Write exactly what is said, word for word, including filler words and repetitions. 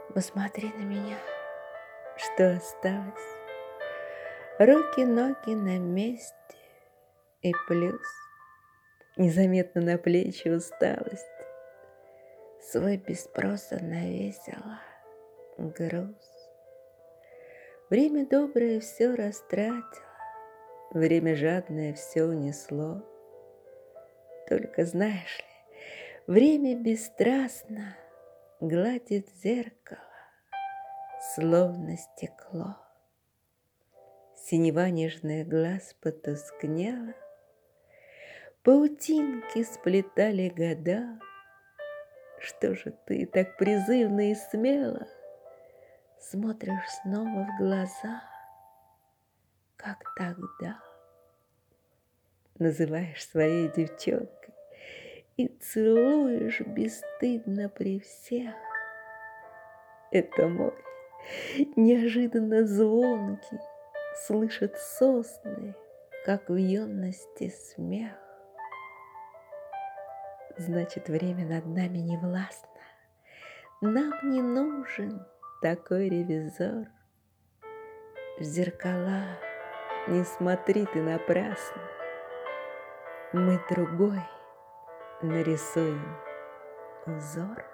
Посмотри на меня, что осталось. Руки, ноги на месте. И плюс незаметно на плечи усталость. Свой без спроса навесила груз. Время доброе все растратило, время жадное все унесло. Только знаешь ли, время бесстрастно гладит зеркало, словно стекло. Синева нежных глаз потускнела, паутинки сплетали года. Что же ты так призывно и смело смотришь снова в глаза, как тогда? Называешь своей девчонкой и целуешь бесстыдно при всех. Это мой неожиданно звонкий, слышат сосны, как в юности смех. Значит, время над нами не властно. Нам не нужен такой ревизор. В зеркала не смотри ты напрасно. Мы другой нарисуем узор.